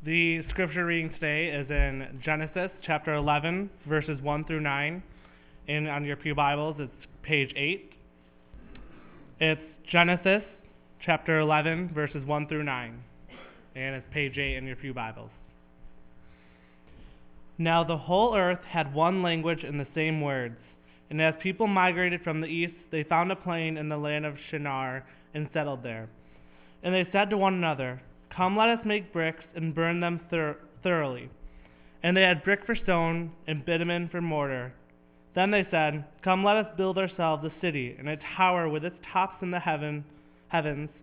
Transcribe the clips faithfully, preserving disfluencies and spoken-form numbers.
The scripture reading today is in Genesis chapter eleven, verses one through nine. And on your Pew Bibles, it's page eight. It's Genesis chapter eleven, verses one through nine. And it's page eight in your Pew Bibles. Now the whole earth had one language and the same words. And as people migrated from the east, they found a plain in the land of Shinar and settled there. And they said to one another, "Come, let us make bricks and burn them thir- thoroughly." And they had brick for stone and bitumen for mortar. Then they said, "Come, let us build ourselves a city and a tower with its tops in the heaven, heavens,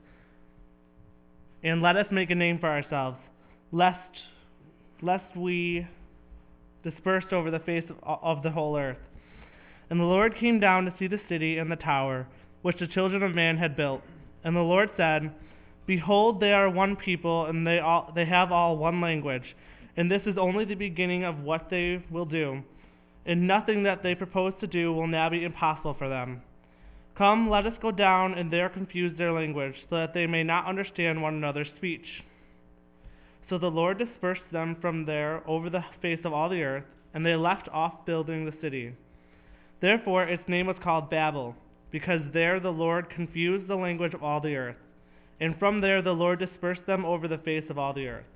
and let us make a name for ourselves, lest, lest we dispersed over the face of, of the whole earth." And the Lord came down to see the city and the tower, which the children of man had built. And the Lord said, "Behold, they are one people, and they all they have all one language. And this is only the beginning of what they will do. And nothing that they propose to do will now be impossible for them. Come, let us go down and there confuse their language, so that they may not understand one another's speech." So the Lord dispersed them from there over the face of all the earth, and they left off building the city. Therefore its name was called Babel, because there the Lord confused the language of all the earth. And from there the Lord dispersed them over the face of all the earth.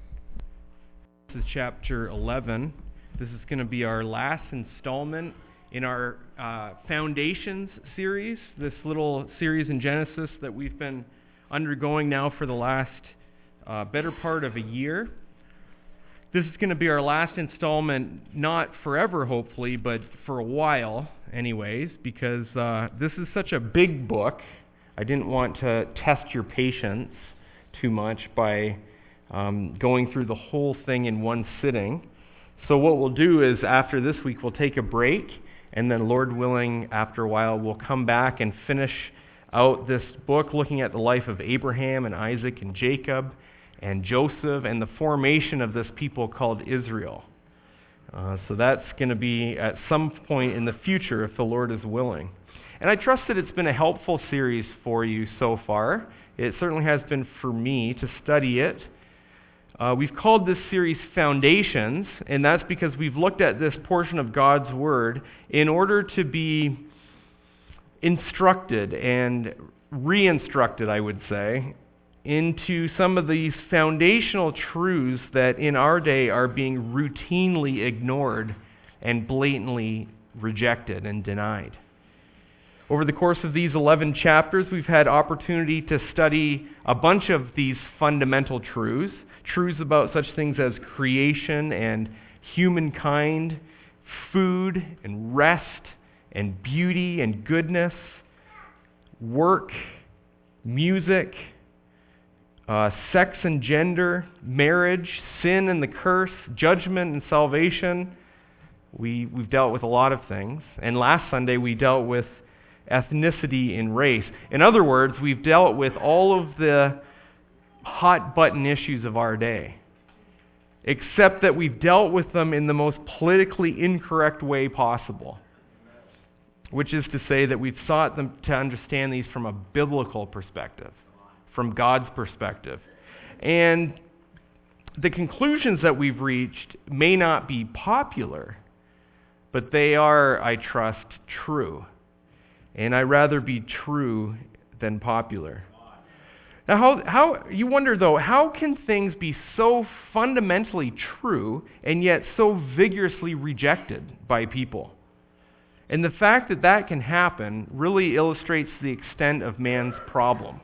This is chapter eleven. This is going to be our last installment in our uh, Foundations series, this little series in Genesis that we've been undergoing now for the last uh, better part of a year. This is going to be our last installment, not forever, hopefully, but for a while anyways, because uh, this is such a big book. I didn't want to test your patience too much by um, going through the whole thing in one sitting. So what we'll do is after this week, we'll take a break, and then Lord willing, after a while, we'll come back and finish out this book looking at the life of Abraham and Isaac and Jacob and Joseph and the formation of this people called Israel. Uh, so that's going to be at some point in the future if the Lord is willing. And I trust that it's been a helpful series for you so far. It certainly has been for me to study it. Uh, we've called this series Foundations, and that's because we've looked at this portion of God's Word in order to be instructed and re-instructed, I would say, into some of these foundational truths that in our day are being routinely ignored and blatantly rejected and denied. Over the course of these eleven chapters, we've had opportunity to study a bunch of these fundamental truths, truths about such things as creation and humankind, food and rest and beauty and goodness, work, music, uh, sex and gender, marriage, sin and the curse, judgment and salvation. We, we've dealt with a lot of things. And last Sunday we dealt with ethnicity and race. In other words, we've dealt with all of the hot button issues of our day, except that we've dealt with them in the most politically incorrect way possible, which is to say that we've sought them to understand these from a biblical perspective, from God's perspective. And the conclusions that we've reached may not be popular, but they are, I trust, true. And I'd rather be true than popular. Now, how, how you wonder, though, how can things be so fundamentally true and yet so vigorously rejected by people? And the fact that that can happen really illustrates the extent of man's problem.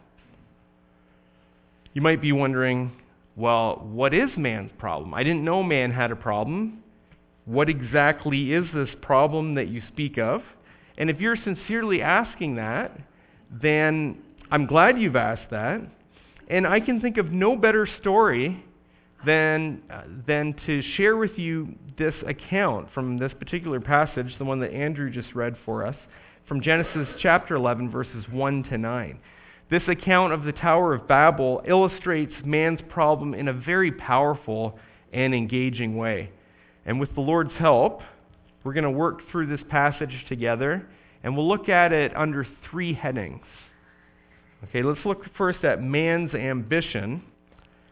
You might be wondering, well, what is man's problem? I didn't know man had a problem. What exactly is this problem that you speak of? And if you're sincerely asking that, then I'm glad you've asked that. And I can think of no better story than, uh, than to share with you this account from this particular passage, the one that Andrew just read for us, from Genesis chapter eleven, verses one to nine. This account of the Tower of Babel illustrates man's problem in a very powerful and engaging way. And with the Lord's help, we're going to work through this passage together, and we'll look at it under three headings. Okay, let's look first at man's ambition.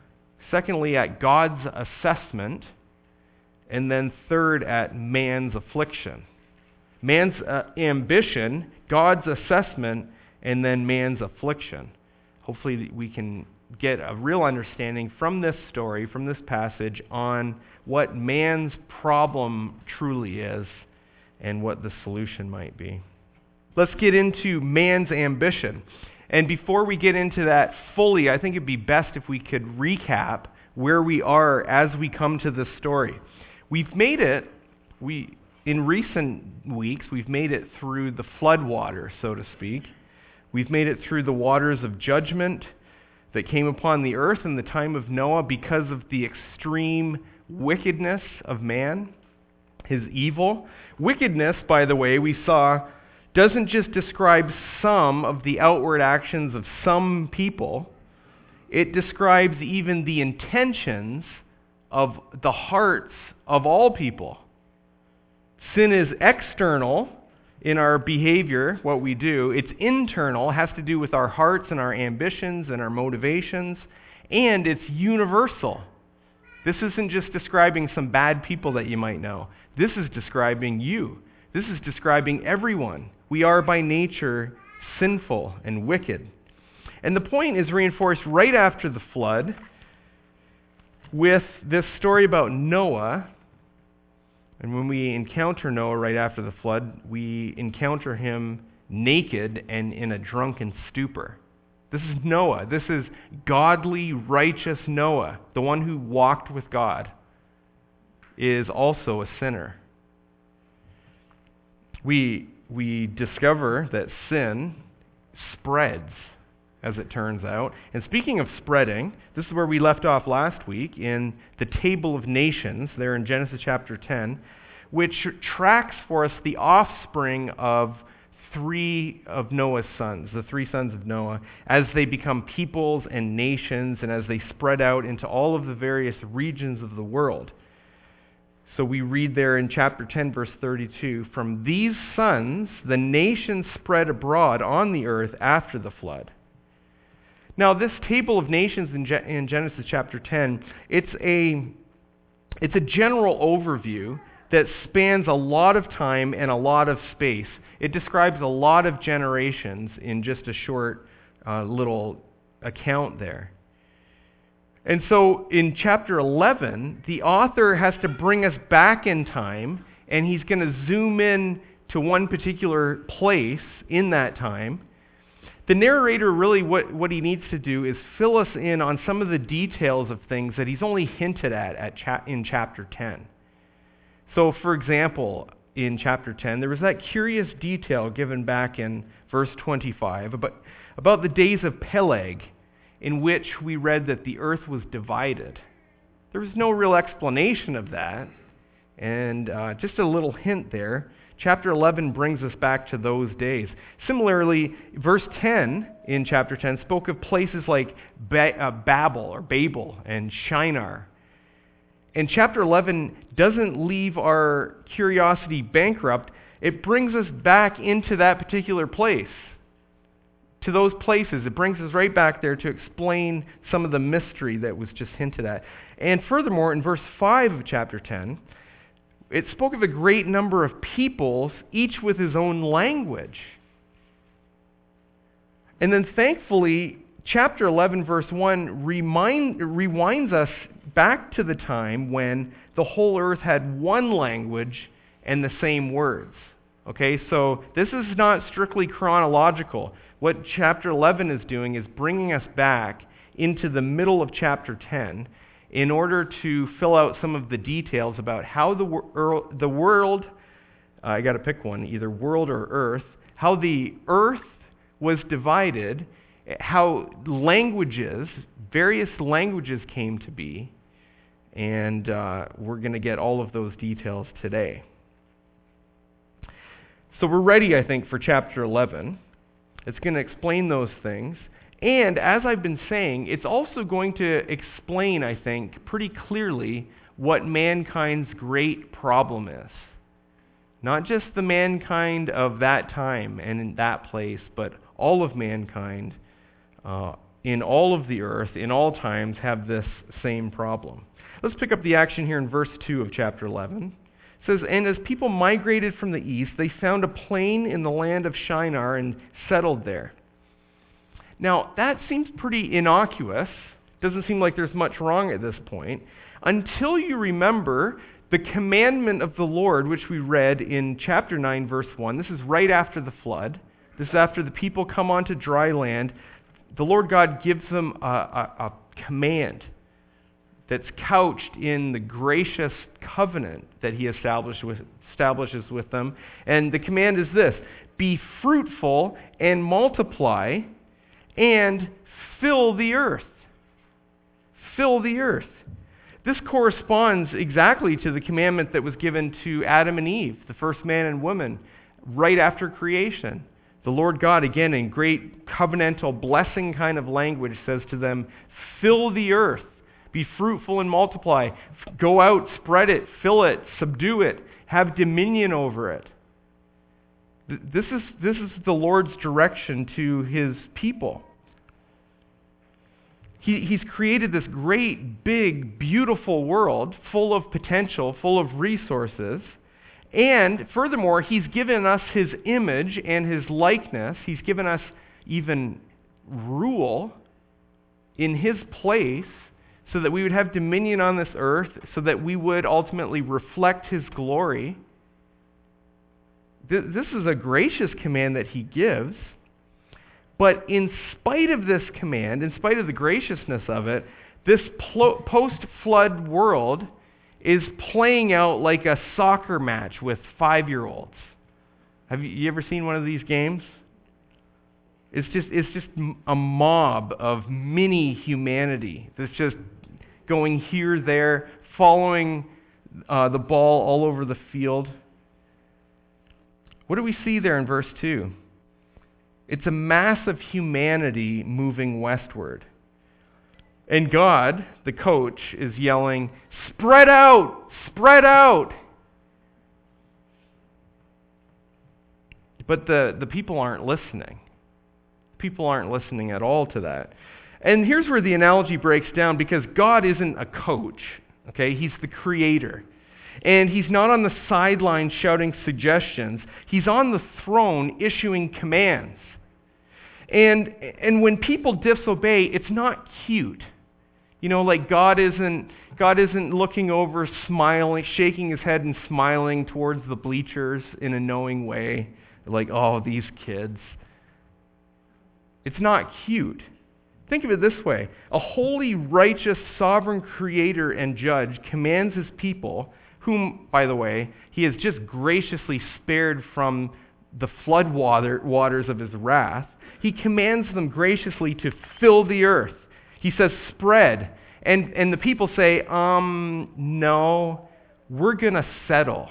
Secondly, at God's assessment. And then third, at man's affliction. Man's uh, ambition, God's assessment, and then man's affliction. Hopefully we can get a real understanding from this story, from this passage, on what man's problem truly is and what the solution might be. Let's get into man's ambition. And before we get into that fully, I think it'd be best if we could recap where we are as we come to this story. We've made it, we in recent weeks, we've made it through the flood water, so to speak. We've made it through the waters of judgment that came upon the earth in the time of Noah because of the extreme wickedness of man, his evil. Wickedness, by the way, we saw, doesn't just describe some of the outward actions of some people. It describes even the intentions of the hearts of all people. Sin is external in our behavior, what we do. It's internal, has to do with our hearts and our ambitions and our motivations, and it's universal. This isn't just describing some bad people that you might know. This is describing you. This is describing everyone. We are by nature sinful and wicked. And the point is reinforced right after the flood with this story about Noah. And when we encounter Noah right after the flood, we encounter him naked and in a drunken stupor. This is Noah. This is godly, righteous Noah, the one who walked with God, is also a sinner. We, we discover that sin spreads, as it turns out. And speaking of spreading, this is where we left off last week in the Table of Nations, there in Genesis chapter ten, which tracks for us the offspring of three of Noah's sons, the three sons of Noah, as they become peoples and nations and as they spread out into all of the various regions of the world. So we read there in chapter ten, verse thirty-two, "From these sons the nations spread abroad on the earth after the flood." Now, this table of nations in, Ge- in Genesis chapter ten, it's a, it's a general overview that spans a lot of time and a lot of space. It describes a lot of generations in just a short uh, little account there. And so in chapter eleven, the author has to bring us back in time, and he's going to zoom in to one particular place in that time. The narrator really, what, what he needs to do is fill us in on some of the details of things that he's only hinted at, at cha- in chapter ten. So, for example, in chapter ten, there was that curious detail given back in verse twenty-five about, about the days of Peleg, in which we read that the earth was divided. There was no real explanation of that, and uh, just a little hint there. Chapter eleven brings us back to those days. Similarly, verse ten in chapter ten spoke of places like ba- uh, Babel or Babel and Shinar. And chapter eleven doesn't leave our curiosity bankrupt. It brings us back into that particular place, to those places. It brings us right back there to explain some of the mystery that was just hinted at. And furthermore, in verse five of chapter ten, it spoke of a great number of peoples, each with his own language. And then thankfully, chapter eleven, verse one, remind, rewinds us back to the time when the whole earth had one language and the same words. Okay, so this is not strictly chronological. What chapter eleven is doing is bringing us back into the middle of chapter ten in order to fill out some of the details about how the, wor- the world, uh, I got to pick one, either world or earth, how the earth was divided, how languages, various languages came to be, and uh, we're going to get all of those details today. So we're ready, I think, for chapter eleven. It's going to explain those things. And as I've been saying, it's also going to explain, I think, pretty clearly what mankind's great problem is. Not just the mankind of that time and in that place, but all of mankind uh, in all of the earth, in all times, have this same problem. Let's pick up the action here in verse two of chapter eleven. It says, "And as people migrated from the east, they found a plain in the land of Shinar and settled there." Now, that seems pretty innocuous. Doesn't seem like there's much wrong at this point, until you remember the commandment of the Lord, which we read in chapter nine, verse one. This is right after the flood. This is after the people come onto dry land. The Lord God gives them a, a, a command that's couched in the gracious covenant that he established with, establishes with them. And the command is this: be fruitful and multiply and fill the earth. Fill the earth. This corresponds exactly to the commandment that was given to Adam and Eve, the first man and woman, right after creation. The Lord God, again, in great covenantal blessing kind of language, says to them, fill the earth. Be fruitful and multiply. Go out, spread it, fill it, subdue it, have dominion over it. This is, this is the Lord's direction to his people. He, he's created this great, big, beautiful world full of potential, full of resources. And furthermore, he's given us his image and his likeness. He's given us even rule in his place, so that we would have dominion on this earth, so that we would ultimately reflect his glory. This is a gracious command that he gives. But in spite of this command, in spite of the graciousness of it, this post-flood world is playing out like a soccer match with five-year-olds. Have you, you ever seen one of these games? It's just it's just a mob of mini humanity that's just going here, there, following uh, the ball all over the field. What do we see there in verse two? It's a mass of humanity moving westward. And God, the coach, is yelling, spread out! Spread out! But the, the people aren't listening. People aren't listening at all to that. And here's where the analogy breaks down, because God isn't a coach, okay? He's the creator. And he's not on the sideline shouting suggestions. He's on the throne issuing commands. And and when people disobey, it's not cute. You know, like God isn't God isn't looking over, smiling, shaking his head and smiling towards the bleachers in a knowing way, like, oh, these kids. It's not cute. Think of it this way. A holy, righteous, sovereign creator and judge commands his people, whom, by the way, he has just graciously spared from the flood water, waters of his wrath. He commands them graciously to fill the earth. He says, spread. And, and the people say, um, no, we're going to settle.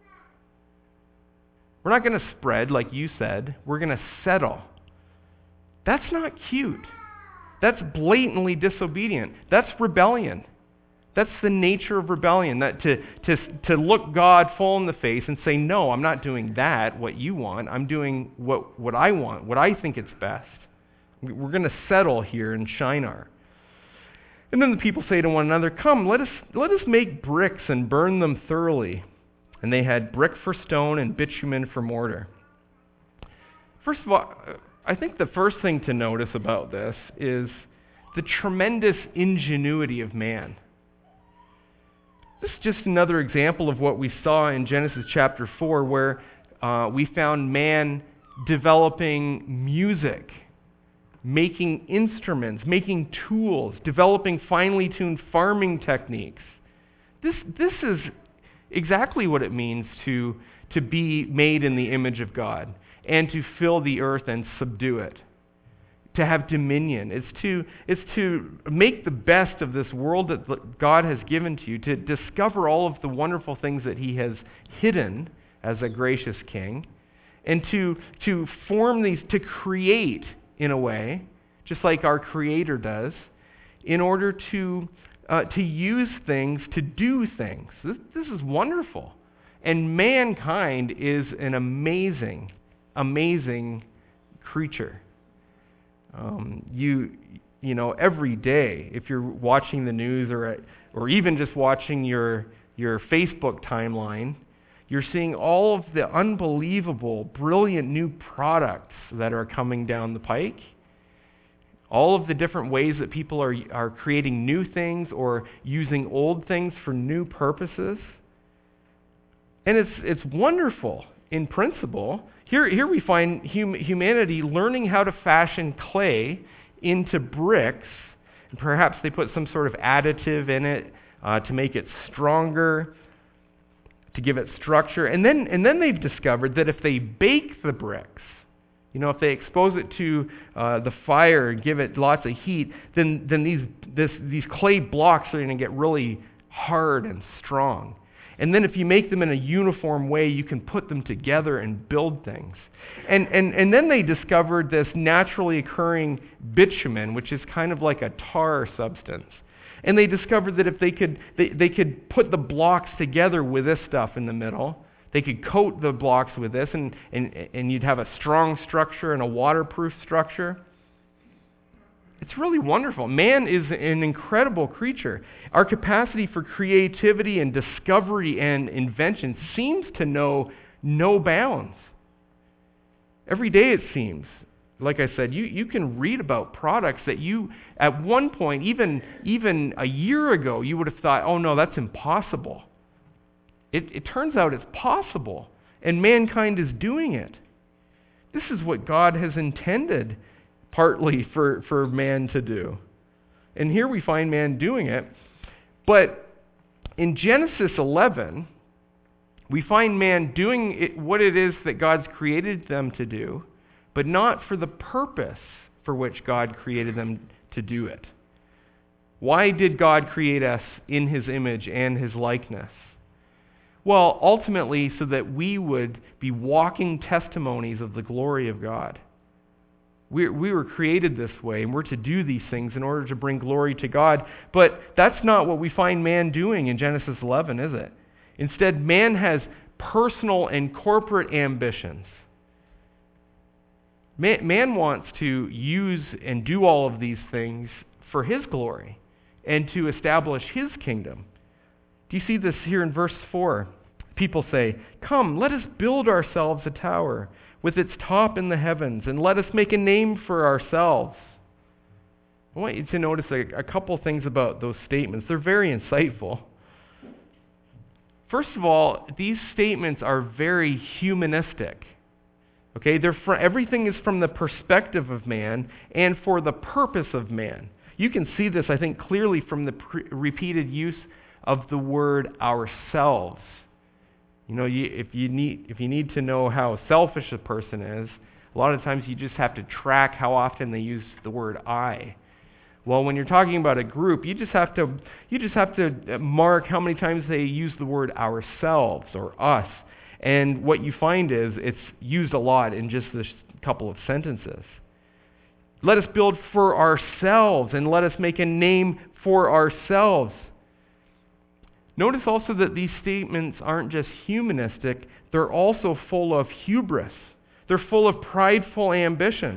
We're not going to spread like you said. We're going to settle. That's not cute. That's blatantly disobedient. That's rebellion. That's the nature of rebellion, that to, to, to look God full in the face and say, no, I'm not doing that, what you want. I'm doing what, what I want, what I think is best. We're going to settle here in Shinar. And then the people say to one another, come, let us, let us make bricks and burn them thoroughly. And they had brick for stone and bitumen for mortar. First of all, I think the first thing to notice about this is the tremendous ingenuity of man. This is just another example of what we saw in Genesis chapter four, where uh, we found man developing music, making instruments, making tools, developing finely tuned farming techniques. This, this is exactly what it means to, to be made in the image of God and to fill the earth and subdue it. To have dominion. It's to, it's to make the best of this world that God has given to you, to discover all of the wonderful things that he has hidden as a gracious king, and to, to form these, to create in a way, just like our Creator does, in order to, uh, to use things, to do things. This, this is wonderful. And mankind is an amazing, amazing creature. Um, you you know, every day, if you're watching the news or or even just watching your your Facebook timeline, you're seeing all of the unbelievable, brilliant new products that are coming down the pike. All of the different ways that people are are creating new things or using old things for new purposes. And it's it's wonderful in principle. Here, here we find hum, humanity learning how to fashion clay into bricks. And perhaps they put some sort of additive in it uh, to make it stronger, to give it structure. And then, and then they've discovered that if they bake the bricks, you know, if they expose it to uh, the fire and give it lots of heat, then, then these, this, these clay blocks are going to get really hard and strong. And then if you make them in a uniform way, you can put them together and build things. And, and, and then they discovered this naturally occurring bitumen, which is kind of like a tar substance. And they discovered that if they could, they, they could put the blocks together with this stuff in the middle, they could coat the blocks with this, and, and, and you'd have a strong structure and a waterproof structure. It's really wonderful. Man is an incredible creature. Our capacity for creativity and discovery and invention seems to know no bounds. Every day it seems. Like I said, you, you can read about products that you, at one point, even, even a year ago, you would have thought, oh no, that's impossible. It, it turns out it's possible, and mankind is doing it. This is what God has intended partly for, for man to do. And here we find man doing it. But in Genesis eleven, we find man doing it, what it is that God's created them to do, but not for the purpose for which God created them to do it. Why did God create us in His image and His likeness? Well, ultimately so that we would be walking testimonies of the glory of God. We, we were created this way, and we're to do these things in order to bring glory to God. But that's not what we find man doing in Genesis eleven, is it? Instead, man has personal and corporate ambitions. Man, man wants to use and do all of these things for his glory and to establish his kingdom. Do you see this here in verse four? People say, "Come, let us build ourselves a tower with its top in the heavens, and let us make a name for ourselves." I want you to notice a, a couple things about those statements. They're very insightful. First of all, these statements are very humanistic. Okay, they're fr- everything is from the perspective of man and for the purpose of man. You can see this, I think, clearly from the pre- repeated use of the word ourselves. You know, you, if you need if you need to know how selfish a person is, a lot of times you just have to track how often they use the word I. Well, when you're talking about a group, you just have to you just have to mark how many times they use the word ourselves or us. And what you find is it's used a lot in just this couple of sentences. Let us build for ourselves, and let us make a name for ourselves. Notice also that these statements aren't just humanistic, they're also full of hubris. They're full of prideful ambition.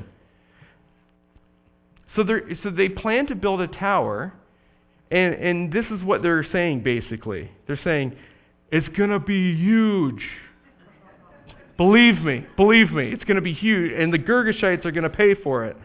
So, so they plan to build a tower, and, and this is what they're saying basically. They're saying, it's going to be huge. Believe me, believe me, it's going to be huge, and the Girgashites are going to pay for it.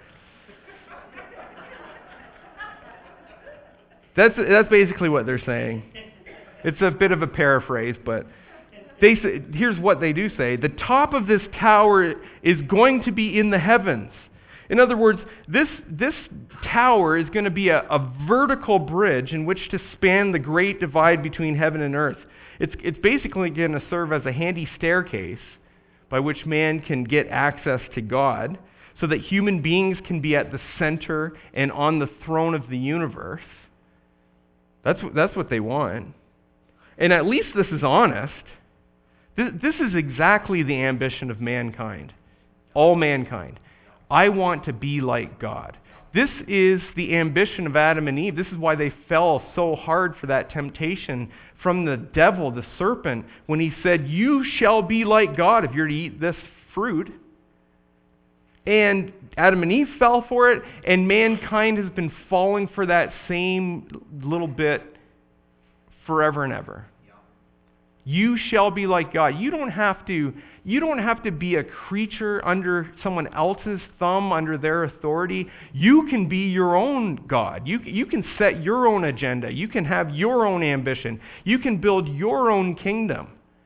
That's, that's basically what they're saying. It's a bit of a paraphrase, but they say, here's what they do say. The top of this tower is going to be in the heavens. In other words, this, this tower is going to be a, a vertical bridge in which to span the great divide between heaven and earth. It's, it's basically going to serve as a handy staircase by which man can get access to God, so that human beings can be at the center and on the throne of the universe. That's, that's what they want. And at least this is honest. This, this is exactly the ambition of mankind, all mankind. I want to be like God. This is the ambition of Adam and Eve. This is why they fell so hard for that temptation from the devil, the serpent, when he said, you shall be like God if you're to eat this fruit. And Adam and Eve fell for it, and mankind has been falling for that same little bit forever and ever. You shall be like God. You don't have to, you don't have to be a creature under someone else's thumb, under their authority. You can be your own God. You, you can set your own agenda. You can have your own ambition. You can build your own kingdom.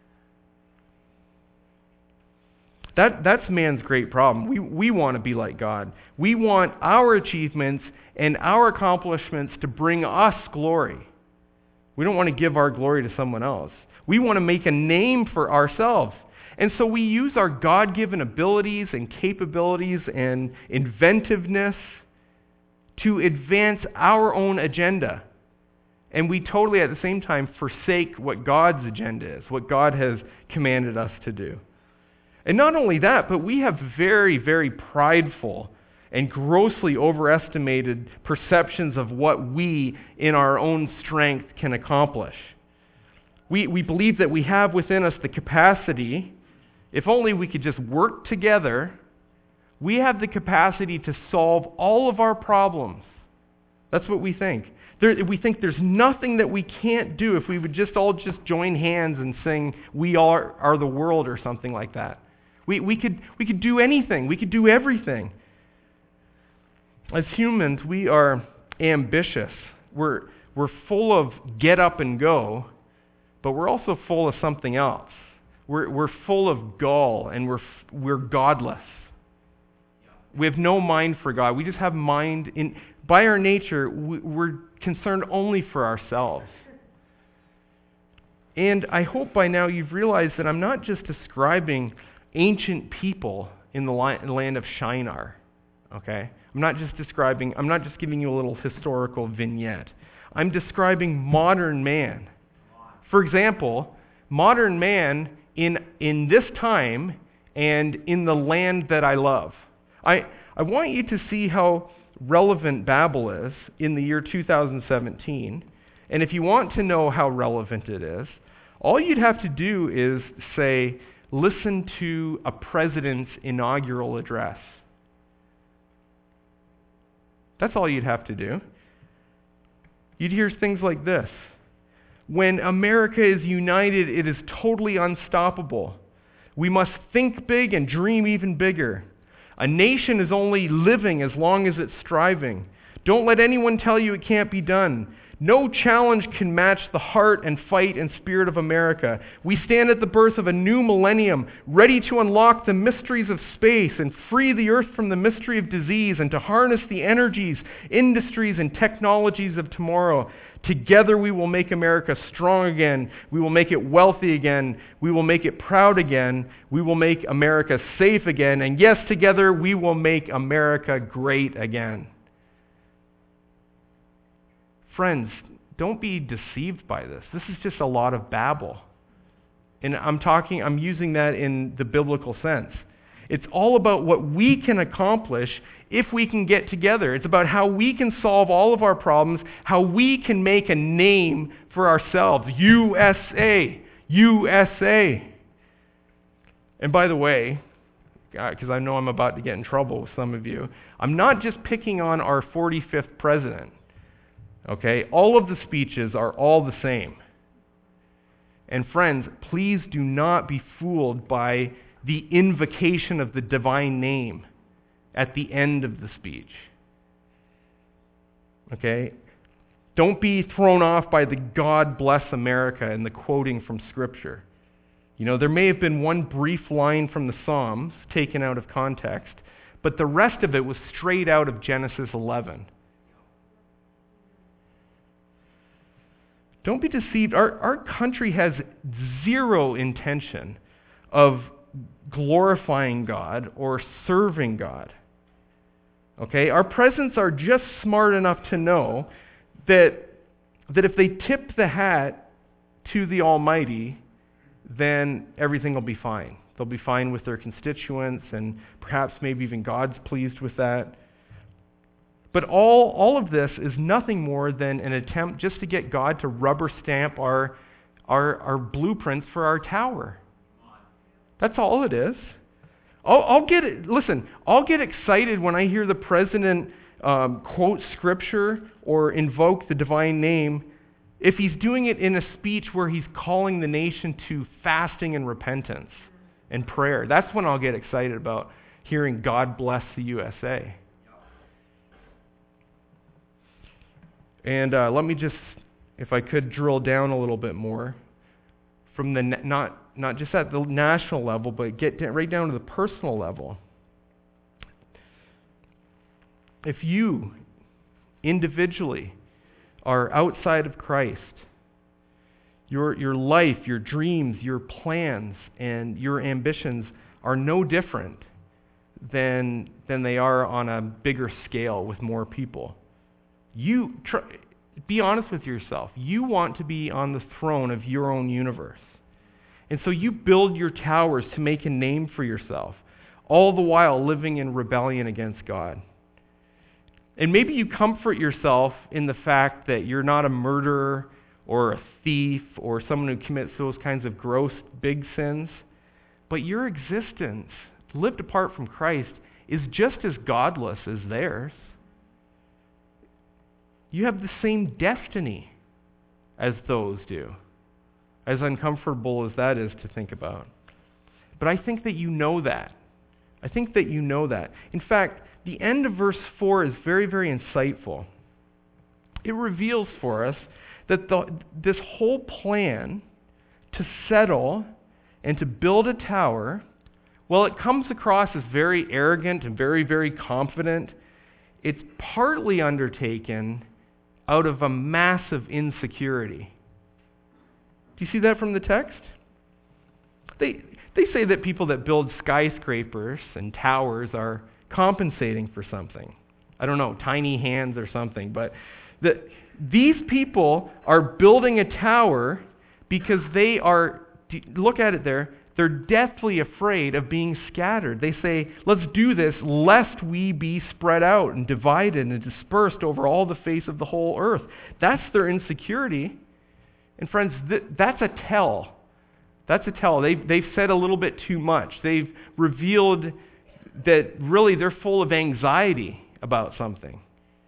That, that's man's great problem. We, we want to be like God. We want our achievements and our accomplishments to bring us glory. We don't want to give our glory to someone else. We want to make a name for ourselves. And so we use our God-given abilities and capabilities and inventiveness to advance our own agenda. And we totally, at the same time, forsake what God's agenda is, what God has commanded us to do. And not only that, but we have very, very prideful and grossly overestimated perceptions of what we, in our own strength, can accomplish. We, we believe that we have within us the capacity, if only we could just work together, we have the capacity to solve all of our problems. That's what we think. There, we think there's nothing that we can't do if we would just all just join hands and sing, "We are, are the world," or something like that. We, we, could, we could do anything. We could do everything. As humans, we are ambitious. We're, we're full of get up and go, but we're also full of something else. We're, we're full of gall, and we're, we're godless. We have no mind for God. We just have mind. In, by our nature, we're concerned only for ourselves. And I hope by now you've realized that I'm not just describing ancient people in the land of Shinar. Okay? I'm not just describing, I'm not just giving you a little historical vignette. I'm describing modern man. For example, modern man in in this time and in the land that I love. I, I want you to see how relevant Babel is in the year two thousand seventeen. And if you want to know how relevant it is, all you'd have to do is say, listen to a president's inaugural address. That's all you'd have to do. You'd hear things like this. When America is united, it is totally unstoppable. We must think big and dream even bigger. A nation is only living as long as it's striving. Don't let anyone tell you it can't be done. No challenge can match the heart and fight and spirit of America. We stand at the birth of a new millennium, ready to unlock the mysteries of space and free the earth from the mystery of disease and to harness the energies, industries, and technologies of tomorrow. Together we will make America strong again. We will make it wealthy again. We will make it proud again. We will make America safe again. And yes, together we will make America great again. Friends, don't be deceived by this. This is just a lot of babble. And I'm talking, I'm using that in the biblical sense. It's all about what we can accomplish if we can get together. It's about how we can solve all of our problems, how we can make a name for ourselves. U S A. U S A. And by the way, because I know I'm about to get in trouble with some of you, I'm not just picking on our forty-fifth president. Okay? All of the speeches are all the same. And friends, please do not be fooled by the invocation of the divine name at the end of the speech. Okay? Don't be thrown off by the God bless America and the quoting from Scripture. You know, there may have been one brief line from the Psalms taken out of context, but the rest of it was straight out of Genesis eleven. Don't be deceived. Our, our country has zero intention of glorifying God or serving God. Okay? Our presidents are just smart enough to know that, that if they tip the hat to the Almighty, then everything will be fine. They'll be fine with their constituents, and perhaps maybe even God's pleased with that. But all, all of this is nothing more than an attempt just to get God to rubber stamp our, our, our blueprints for our tower. That's all it is. I'll, I'll get it. Listen, I'll get excited when I hear the president um, quote scripture or invoke the divine name if he's doing it in a speech where he's calling the nation to fasting and repentance and prayer. That's when I'll get excited about hearing God bless the U S A. And uh, let me just, if I could, drill down a little bit more from the na- not not just at the national level, but get da- right down to the personal level. If you individually are outside of Christ, your your life, your dreams, your plans, and your ambitions are no different than than they are on a bigger scale with more people. You try, be honest with yourself. You want to be on the throne of your own universe. And so you build your towers to make a name for yourself, all the while living in rebellion against God. And maybe you comfort yourself in the fact that you're not a murderer or a thief or someone who commits those kinds of gross big sins, but your existence, lived apart from Christ, is just as godless as theirs. You have the same destiny as those do, as uncomfortable as that is to think about. But I think that you know that. I think that you know that. In fact, the end of verse four is very, very insightful. It reveals for us that the, this whole plan to settle and to build a tower, well, it comes across as very arrogant and very, very confident. It's partly undertaken out of a massive insecurity. Do you see that from the text? They they say that people that build skyscrapers and towers are compensating for something. I don't know, tiny hands or something, but the, these people are building a tower because they are, look at it there, they're deathly afraid of being scattered. They say, let's do this lest we be spread out and divided and dispersed over all the face of the whole earth. That's their insecurity. And friends, th- that's a tell. That's a tell. They've, they've said a little bit too much. They've revealed that really they're full of anxiety about something.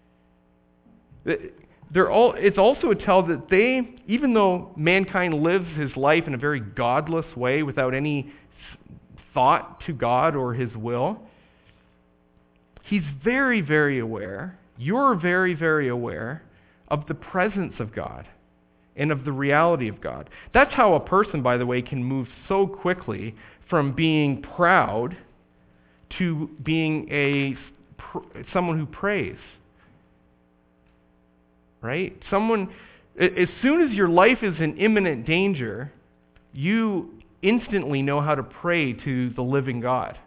They're all, it's also a tell that they, even though mankind lives his life in a very godless way without any thought to God or his will, he's very, very aware, you're very, very aware of the presence of God and of the reality of God. That's how a person, by the way, can move so quickly from being proud to being a someone who prays. Right? Someone, as soon as your life is in imminent danger, you instantly know how to pray to the living God.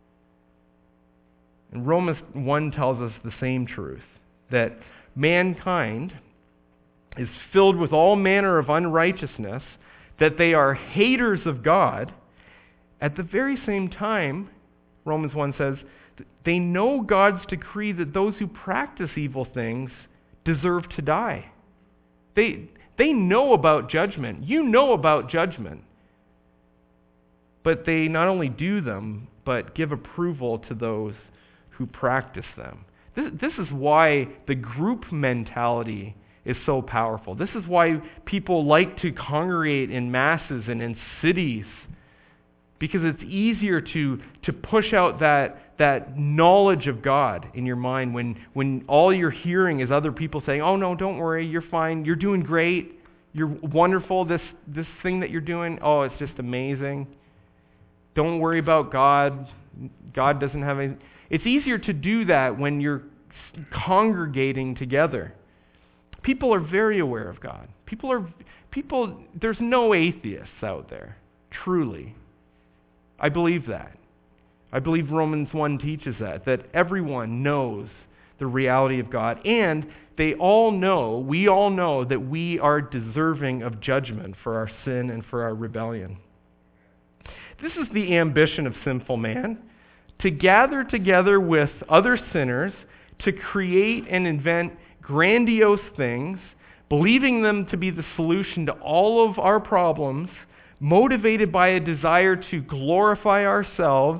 And Romans one tells us the same truth, that mankind is filled with all manner of unrighteousness, that they are haters of God. At the very same time, Romans one says, they know God's decree that those who practice evil things deserve to die. They they know about judgment. You know about judgment. But they not only do them, but give approval to those who practice them. This, this is why the group mentality is so powerful. This is why people like to congregate in masses and in cities, because it's easier to, to push out that, that knowledge of God in your mind when, when all you're hearing is other people saying, oh no, don't worry, you're fine, you're doing great, you're wonderful, this, this thing that you're doing, oh, it's just amazing. Don't worry about God, God doesn't have any... It's easier to do that when you're congregating together. People are very aware of God. People are, people, there's no atheists out there, truly. I believe that. I believe Romans one teaches that, that everyone knows the reality of God, and they all know, we all know that we are deserving of judgment for our sin and for our rebellion. This is the ambition of sinful man, to gather together with other sinners, to create and invent grandiose things, believing them to be the solution to all of our problems, motivated by a desire to glorify ourselves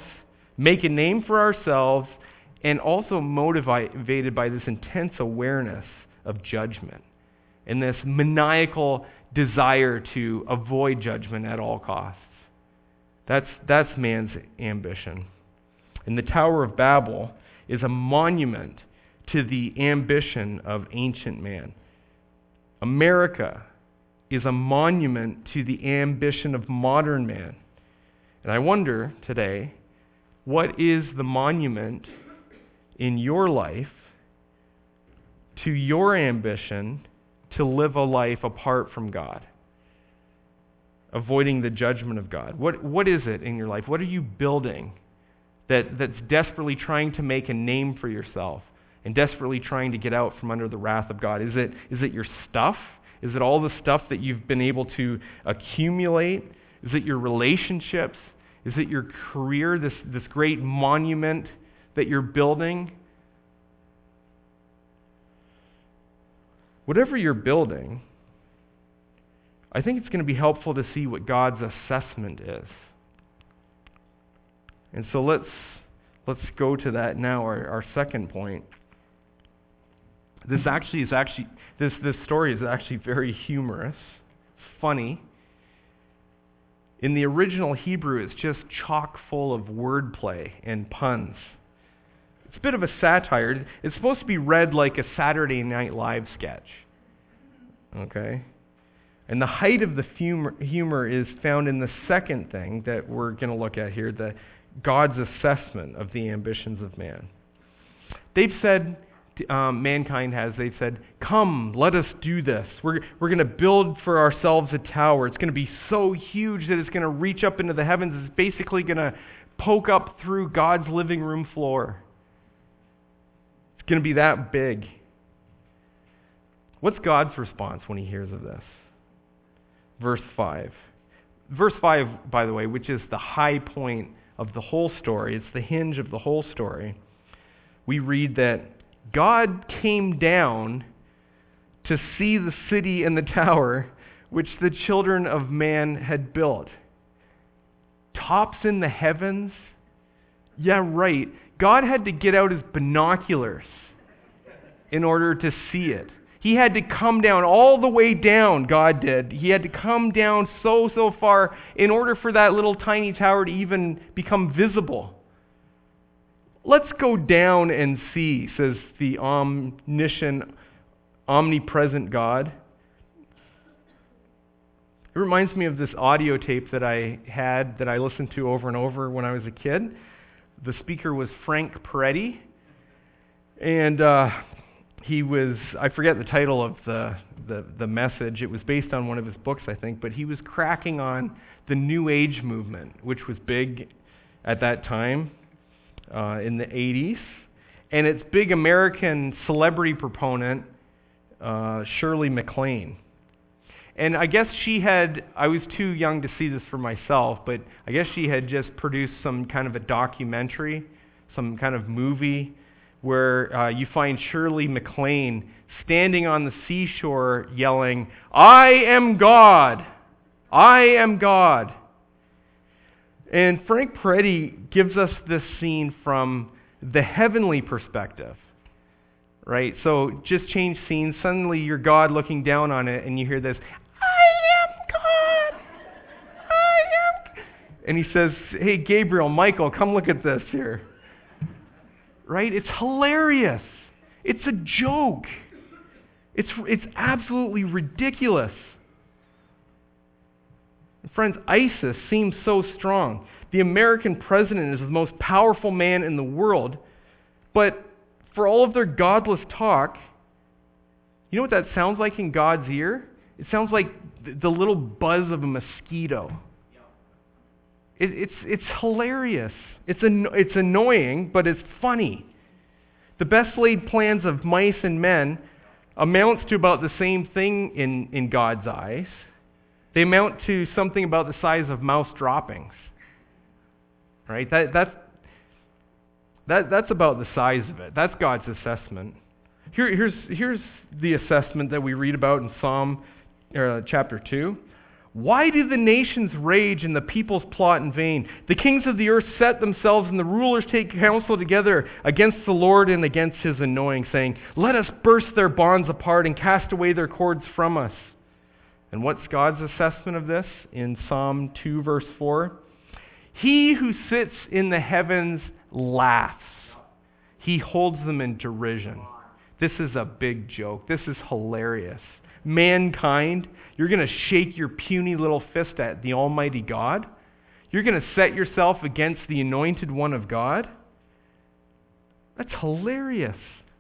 make a name for ourselves, and also motivated by this intense awareness of judgment and this maniacal desire to avoid judgment at all costs. That's, that's man's ambition. And the Tower of Babel is a monument to the ambition of ancient man. America is a monument to the ambition of modern man. And I wonder today, what is the monument in your life to your ambition to live a life apart from God, avoiding the judgment of God? What what is it in your life? What are you building that, that's desperately trying to make a name for yourself and desperately trying to get out from under the wrath of God? Is it is it your stuff? Is it all the stuff that you've been able to accumulate? Is it your relationships? Is it your career, this, this great monument that you're building? Whatever you're building, I think it's going to be helpful to see what God's assessment is. And so let's let's go to that now, our, our second point. This actually is actually this this story is actually very humorous. It's funny. In the original Hebrew, it's just chock full of wordplay and puns. It's a bit of a satire. It's supposed to be read like a Saturday Night Live sketch. Okay? And the height of the humor, humor is found in the second thing that we're going to look at here, the God's assessment of the ambitions of man. They've said, um, mankind has, they've said, come, let us do this. We're, we're going to build for ourselves a tower. It's going to be so huge that it's going to reach up into the heavens. It's basically going to poke up through God's living room floor. It's going to be that big. What's God's response when he hears of this? Verse five. Verse five, by the way, which is the high point of the whole story. It's the hinge of the whole story. We read that God came down to see the city and the tower which the children of man had built. Tops in the heavens? Yeah, right. God had to get out his binoculars in order to see it. He had to come down all the way down, God did. He had to come down so, so far in order for that little tiny tower to even become visible. Let's go down and see, says the omniscient, omnipresent God. It reminds me of this audio tape that I had, that I listened to over and over when I was a kid. The speaker was Frank Peretti. And uh, he was, I forget the title of the, the, the message. It was based on one of his books, I think. But he was cracking on the New Age movement, which was big at that time. Uh, in the eighties, and its big American celebrity proponent, uh, Shirley MacLaine. And I guess she had, I was too young to see this for myself, but I guess she had just produced some kind of a documentary, some kind of movie, where uh, you find Shirley MacLaine standing on the seashore yelling, "I am God! I am God!" And Frank Peretti gives us this scene from the heavenly perspective, right? So just change scenes. Suddenly you're God looking down on it, and you hear this, "I am God! I am..." And he says, "Hey, Gabriel, Michael, come look at this here." Right? It's hilarious. It's a joke. It's, it's absolutely ridiculous. Friends, ISIS seems so strong. The American president is the most powerful man in the world, but for all of their godless talk, you know what that sounds like in God's ear? It sounds like the little buzz of a mosquito. It, it's it's hilarious. It's an, it's annoying, but it's funny. The best laid plans of mice and men amounts to about the same thing in, in God's eyes. They amount to something about the size of mouse droppings. Right? That that's that that's about the size of it. That's God's assessment. Here, here's here's the assessment that we read about in Psalm uh, chapter two. Why do the nations rage and the peoples plot in vain? The kings of the earth set themselves and the rulers take counsel together against the Lord and against his anointing, saying, let us burst their bonds apart and cast away their cords from us. And what's God's assessment of this in Psalm two, verse four? He who sits in the heavens laughs. He holds them in derision. This is a big joke. This is hilarious. Mankind, you're going to shake your puny little fist at the Almighty God? You're going to set yourself against the anointed one of God? That's hilarious.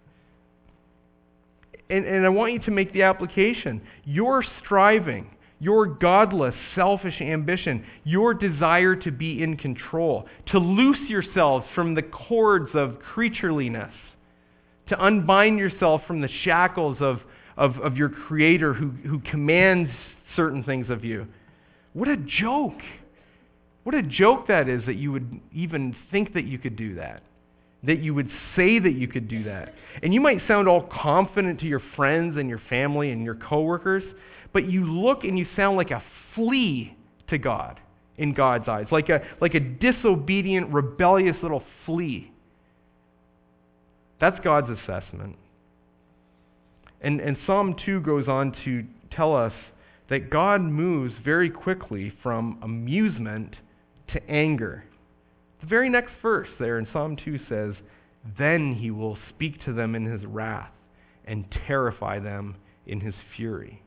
And, and I want you to make the application. Your striving, your godless, selfish ambition, your desire to be in control, to loose yourselves from the cords of creatureliness, to unbind yourself from the shackles of Of, of your Creator who, who commands certain things of you. What a joke. What a joke that is, that you would even think that you could do that. That you would say that you could do that. And you might sound all confident to your friends and your family and your coworkers, but you look and you sound like a flea to God in God's eyes. Like a, like a disobedient, rebellious little flea. That's God's assessment. And, and Psalm two goes on to tell us that God moves very quickly from amusement to anger. The very next verse there in Psalm two says, then he will speak to them in his wrath and terrify them in his fury.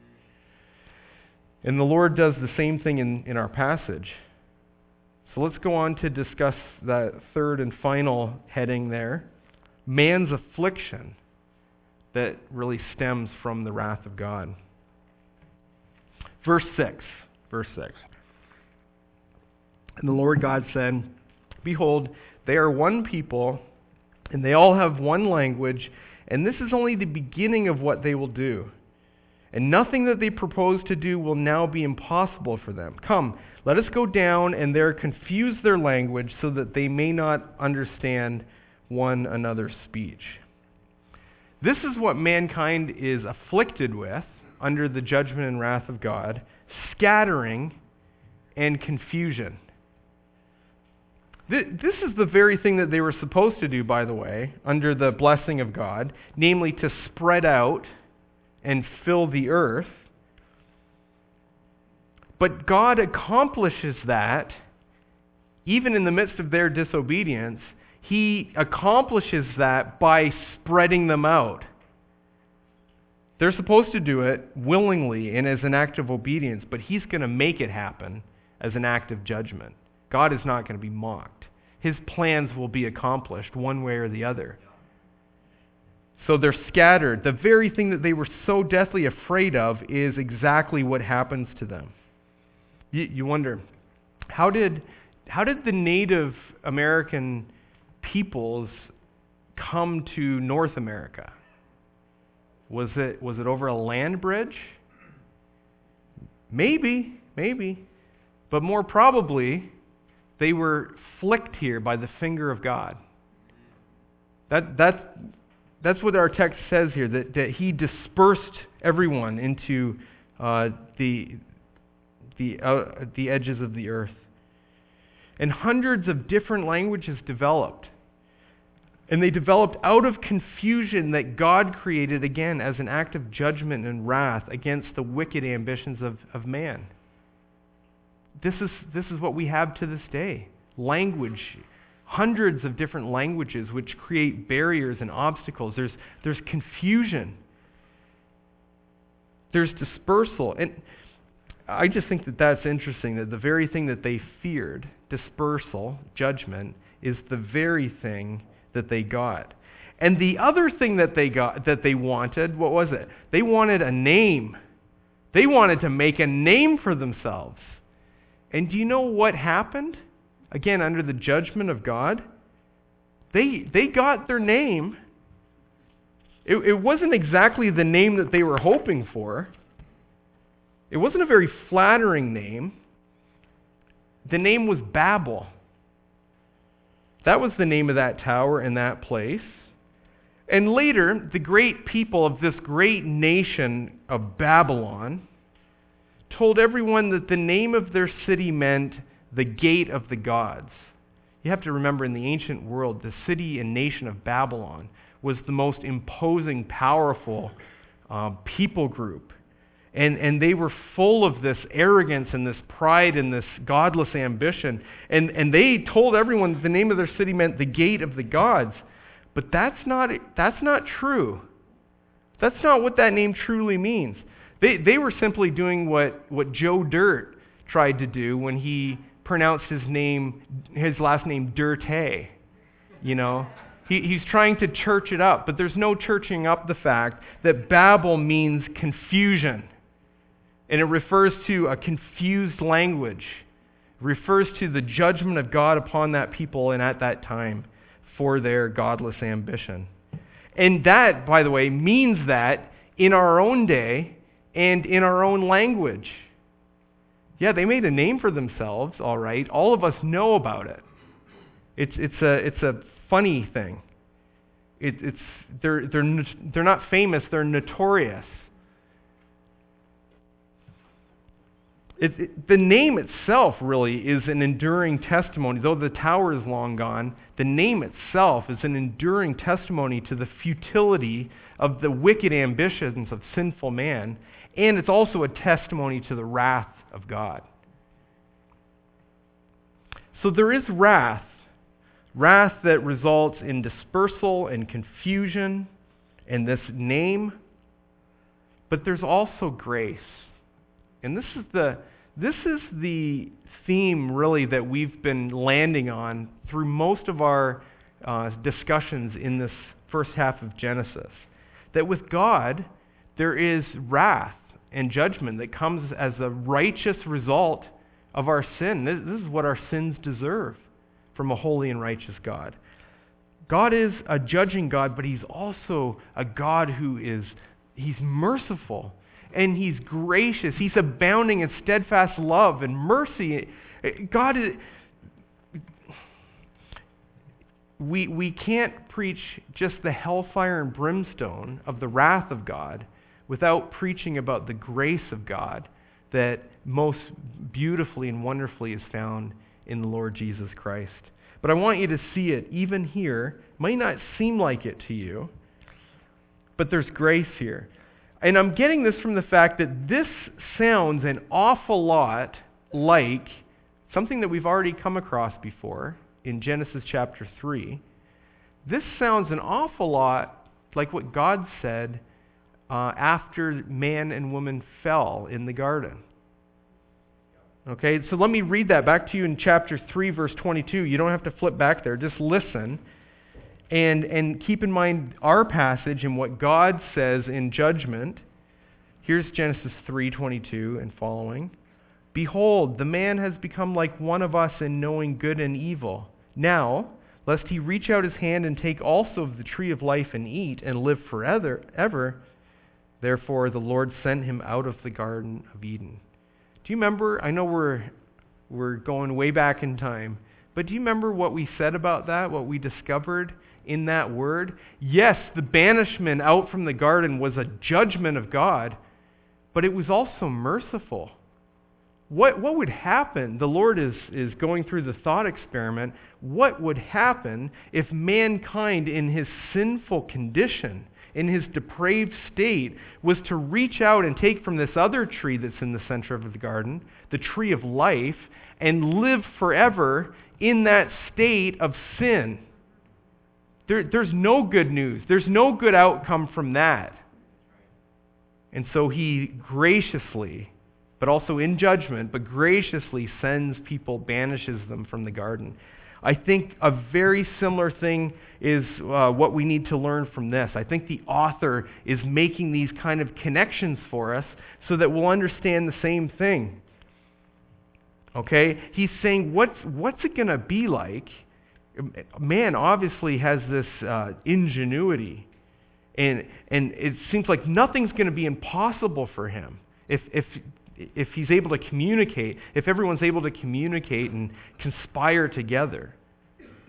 And the Lord does the same thing in, in our passage. So let's go on to discuss that third and final heading there, man's affliction that really stems from the wrath of God. Verse six. Verse six. And the Lord God said, behold, they are one people, and they all have one language, and this is only the beginning of what they will do. And nothing that they propose to do will now be impossible for them. Come, let us go down and there confuse their language so that they may not understand one another's speech. This is what mankind is afflicted with under the judgment and wrath of God, scattering and confusion. This is the very thing that they were supposed to do, by the way, under the blessing of God, namely to spread out and fill the earth. But God accomplishes that even in the midst of their disobedience. He accomplishes that by spreading them out. They're supposed to do it willingly and as an act of obedience, but he's going to make it happen as an act of judgment. God is not going to be mocked. His plans will be accomplished one way or the other. So they're scattered. The very thing that they were so deathly afraid of is exactly what happens to them. You, you wonder, how did how did the Native American peoples come to North America? Was it was it over a land bridge? Maybe, maybe. But more probably, they were flicked here by the finger of God. That that's that's what our text says here, that, that he dispersed everyone into uh, the the uh, the edges of the earth. And hundreds of different languages developed. And they developed out of confusion that God created, again, as an act of judgment and wrath against the wicked ambitions of, of man. This is, this is what we have to this day. Language. Hundreds of different languages which create barriers and obstacles. There's, there's confusion. There's dispersal. And I just think that that's interesting, that the very thing that they feared, dispersal, judgment, is the very thing that they got. And the other thing that they got, that they wanted, what was it? They wanted a name. They wanted to make a name for themselves. And do you know what happened? Again, under the judgment of God, they they got their name. It, it wasn't exactly the name that they were hoping for. It wasn't a very flattering name. The name was Babel. That was the name of that tower and that place. And later, the great people of this great nation of Babylon told everyone that the name of their city meant the gate of the gods. You have to remember, in the ancient world, the city and nation of Babylon was the most imposing, powerful uh, people group. And, and they were full of this arrogance and this pride and this godless ambition. And, and they told everyone that the name of their city meant the gate of the gods. But that's not, that's not true. That's not what that name truly means. They, they were simply doing what, what Joe Dirt tried to do when he pronounced his name, his last name, Dirte. You know? He, he's trying to church it up, but there's no churching up the fact that Babel means confusion. And it refers to a confused language. It refers to the judgment of God upon that people and at that time for their godless ambition. And that, by the way, means that in our own day and in our own language. Yeah, they made a name for themselves, all right. All of us know about it. It's it's a it's a funny thing. It, it's they're they're they're not famous. They're notorious. It, it, the name itself really is an enduring testimony. Though the tower is long gone, the name itself is an enduring testimony to the futility of the wicked ambitions of sinful man, and it's also a testimony to the wrath of God. So there is wrath, wrath that results in dispersal and confusion and this name, but there's also grace. And this is the this is the theme really that we've been landing on through most of our uh, discussions in this first half of Genesis. That with God, there is wrath and judgment that comes as a righteous result of our sin. This, this is what our sins deserve from a holy and righteous God. God is a judging God, but He's also a God who is, He's merciful. And He's gracious. He's abounding in steadfast love and mercy. God is... We, we can't preach just the hellfire and brimstone of the wrath of God without preaching about the grace of God that most beautifully and wonderfully is found in the Lord Jesus Christ. But I want you to see it even here. It might not seem like it to you, but there's grace here. And I'm getting this from the fact that this sounds an awful lot like something that we've already come across before in Genesis chapter three. This sounds an awful lot like what God said uh, after man and woman fell in the garden. Okay, so let me read that back to you in chapter three, verse twenty-two. You don't have to flip back there. Just listen. And and keep in mind our passage and what God says in judgment. Here's Genesis three twenty-two and following. Behold, the man has become like one of us in knowing good and evil. Now, lest he reach out his hand and take also of the tree of life and eat and live forever, ever, therefore the Lord sent him out of the Garden of Eden. Do you remember? I know we're we're going way back in time, but do you remember what we said about that, what we discovered in that word? Yes, the banishment out from the garden was a judgment of God, but it was also merciful. What what would happen? The Lord is, is going through the thought experiment. What would happen if mankind in his sinful condition, in his depraved state, was to reach out and take from this other tree that's in the center of the garden, the tree of life, and live forever in that state of sin? There, there's no good news. There's no good outcome from that. And so He graciously, but also in judgment, but graciously sends people, banishes them from the garden. I think a very similar thing is uh, what we need to learn from this. I think the author is making these kind of connections for us so that we'll understand the same thing. Okay? He's saying, what's, what's it going to be like? Man obviously has this uh, ingenuity, and and it seems like nothing's going to be impossible for him if if if he's able to communicate, if everyone's able to communicate and conspire together.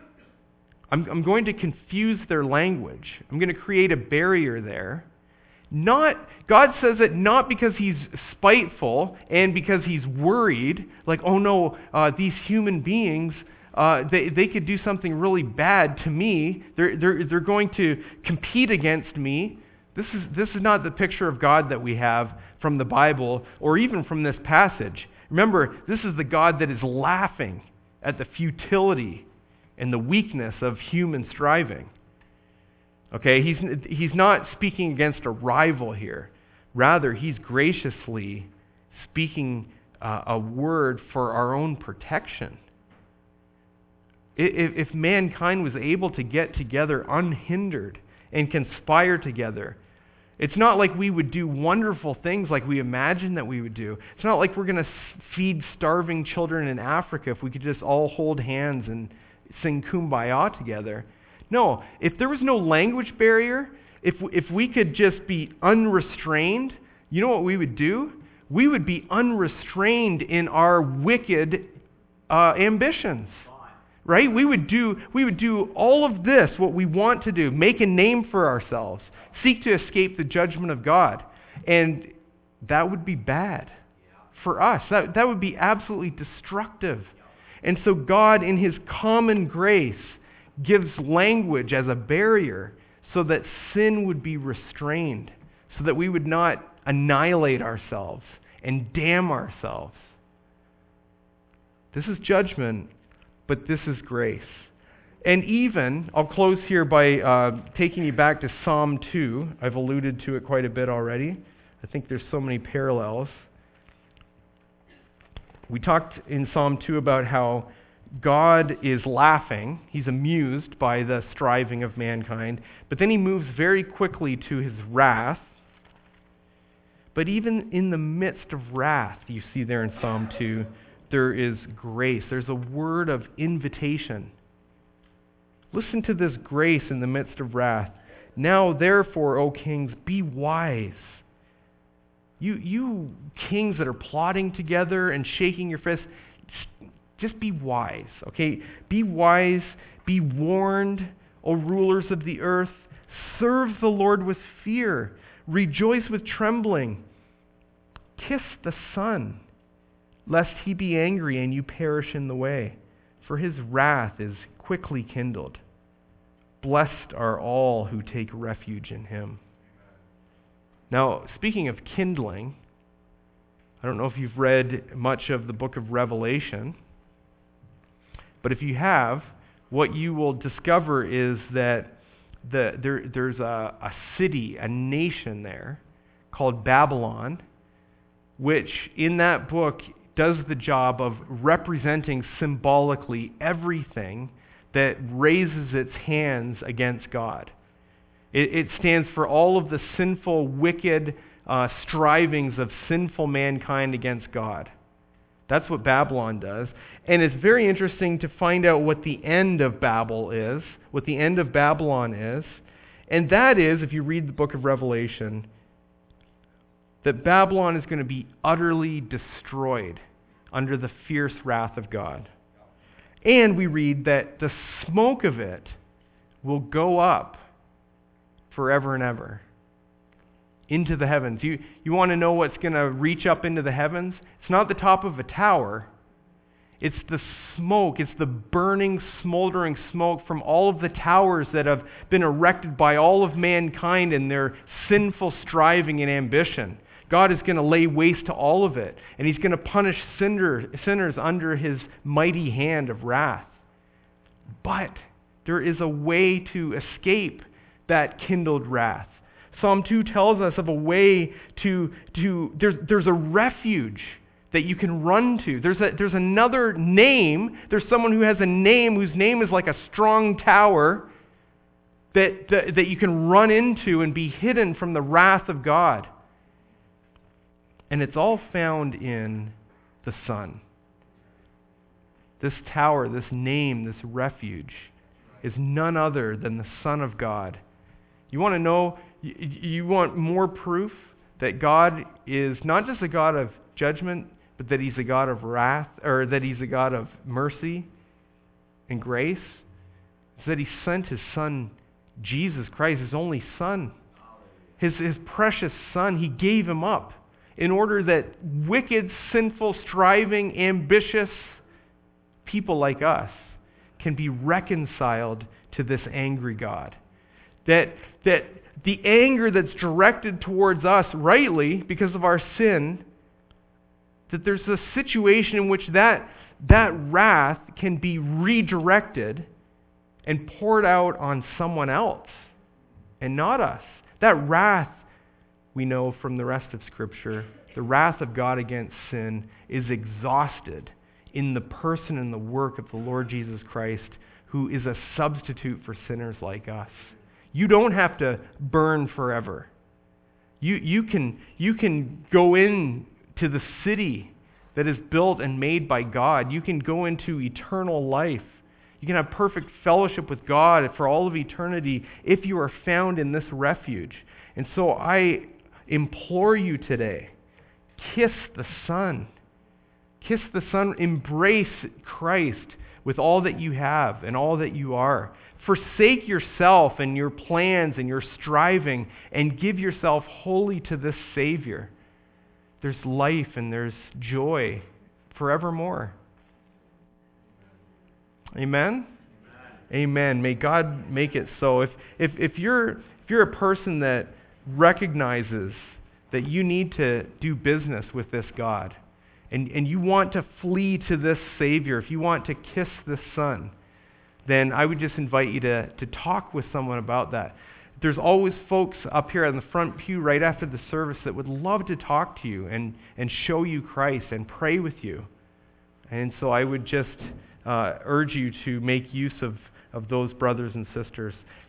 I'm I'm going to confuse their language. I'm going to create a barrier there, Not, God says it not because he's spiteful and because he's worried, like, oh no, uh, these human beings, uh, they, they could do something really bad to me. They're, they're, they're going to compete against me. This is, this is not the picture of God that we have from the Bible or even from this passage. Remember, this is the God that is laughing at the futility and the weakness of human striving. Okay, he's, he's not speaking against a rival here. Rather, he's graciously speaking uh, a word for our own protection. If, if mankind was able to get together unhindered and conspire together, it's not like we would do wonderful things like we imagine that we would do. It's not like we're going to feed starving children in Africa if we could just all hold hands and sing Kumbaya together. No, if there was no language barrier, if if we could just be unrestrained, you know what we would do? We would be unrestrained in our wicked uh, ambitions, right? We would do we would do all of this, what we want to do, make a name for ourselves, seek to escape the judgment of God, and that would be bad for us. That that would be absolutely destructive. And so God, in his common grace, gives language as a barrier so that sin would be restrained, so that we would not annihilate ourselves and damn ourselves. This is judgment, but this is grace. And even, I'll close here by uh, taking you back to Psalm two. I've alluded to it quite a bit already. I think there's so many parallels. We talked in Psalm two about how God is laughing. He's amused by the striving of mankind. But then he moves very quickly to his wrath. But even in the midst of wrath, you see there in Psalm two, there is grace. There's a word of invitation. Listen to this grace in the midst of wrath. Now, therefore, O kings, be wise. You, you kings that are plotting together and shaking your fists, just be wise, okay? Be wise, be warned, O rulers of the earth. Serve the Lord with fear. Rejoice with trembling. Kiss the Son, lest he be angry and you perish in the way, for his wrath is quickly kindled. Blessed are all who take refuge in him. Now, speaking of kindling, I don't know if you've read much of the book of Revelation, but if you have, what you will discover is that the, there, there's a, a city, a nation there called Babylon, which in that book does the job of representing symbolically everything that raises its hands against God. It, it stands for all of the sinful, wicked uh, strivings of sinful mankind against God. That's what Babylon does. And it's very interesting to find out what the end of Babel is, what the end of Babylon is. And that is, if you read the book of Revelation, that Babylon is going to be utterly destroyed under the fierce wrath of God. And we read that the smoke of it will go up forever and ever into the heavens. You, you want to know what's going to reach up into the heavens? It's not the top of a tower. It's the smoke. It's the burning, smoldering smoke from all of the towers that have been erected by all of mankind in their sinful striving and ambition. God is going to lay waste to all of it, and he's going to punish sinner, sinners under his mighty hand of wrath. But there is a way to escape that kindled wrath. Psalm two tells us of a way to, to there's, there's a refuge that you can run to. There's, a, there's another name. There's someone who has a name whose name is like a strong tower that, that, that you can run into and be hidden from the wrath of God. And it's all found in the Son. This tower, this name, this refuge is none other than the Son of God. You want to know, you, you want more proof that God is not just a God of judgment, but that he's a God of wrath, or that he's a God of mercy and grace? It's that he sent his Son, Jesus Christ, his only Son. his, his precious Son, he gave him up in order that wicked, sinful, striving, ambitious people like us can be reconciled to this angry God. That, that the anger that's directed towards us rightly because of our sin, that there's a situation in which that, that wrath can be redirected and poured out on someone else and not us. That wrath, we know from the rest of Scripture, the wrath of God against sin is exhausted in the person and the work of the Lord Jesus Christ, who is a substitute for sinners like us. You don't have to burn forever. You, you, can, you can go in to the city that is built and made by God. You can go into eternal life. You can have perfect fellowship with God for all of eternity if you are found in this refuge. And so I implore you today, kiss the Son. Kiss the Son. Embrace Christ with all that you have and all that you are. Forsake yourself and your plans and your striving and give yourself wholly to this Savior. There's life and there's joy forevermore. Amen? Amen. Amen. May God make it so. If, if, if, you're, if you're a person that recognizes that you need to do business with this God, and, and you want to flee to this Savior, if you want to kiss this Son, then I would just invite you to, to talk with someone about that. There's always folks up here on the front pew right after the service that would love to talk to you and, and show you Christ and pray with you. And so I would just uh, urge you to make use of, of those brothers and sisters.